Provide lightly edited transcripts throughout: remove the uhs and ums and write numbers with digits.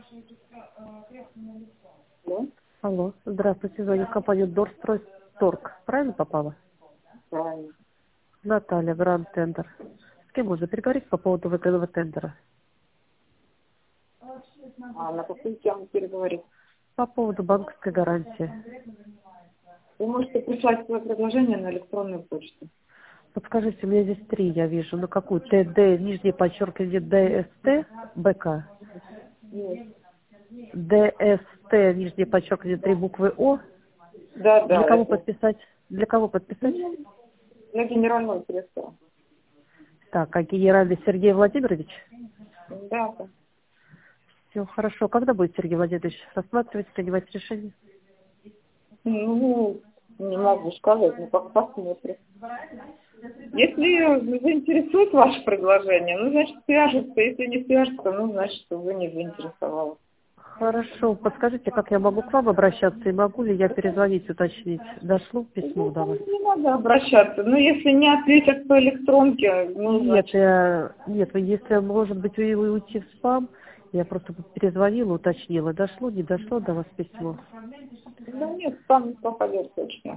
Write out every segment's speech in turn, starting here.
Алло? Алло, здравствуйте, звоню в компанию Дорстройторг. Правильно попала? Правильно. Наталья, Гранд Тендер. С кем можно переговорить по поводу выгодного тендера? А на какую тему переговорить? По поводу банковской гарантии. Вы можете прислать свое предложение на электронную почту. Подскажите, у меня здесь 3, я вижу. На какую? ТД, нижнее подчеркивание, ДСТ, БК. Нет. ДСТ, нижнее подчеркивание, 3 буквы О. Да, Для да. кого Это подписать? Для кого подписать? для генерального директора. Так, а генеральный Сергей Владимирович? Да, да. Все, хорошо. Когда будет Сергей Владимирович рассматривать, принимать решение? Ну, не могу сказать, но как посмотрим. Если заинтересует ваше предложение, ну, значит, свяжется. Если не свяжется, ну, значит, вы не заинтересованы. Хорошо. Подскажите, как я могу к вам обращаться и могу ли я перезвонить, уточнить? Дошло письмо до вас? Не надо обращаться. Ну, если не ответят по электронке, ну, Нет, значит... если, может быть, вы уйти в спам, я просто перезвонила, уточнила, дошло, не дошло до вас письмо. Да нет, там не попадет точно.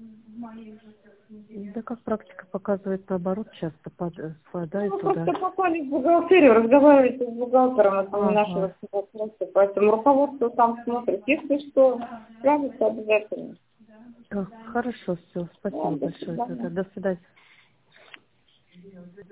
Да как практика показывает, наоборот, часто попадает Ну, туда. просто попали в бухгалтерию, разговариваете с бухгалтером, это не Ага. нашего вопроса, поэтому руководство там смотрит. Если что, свяжется обязательно. Хорошо, все, Да, спасибо до большое. свидания. До свидания.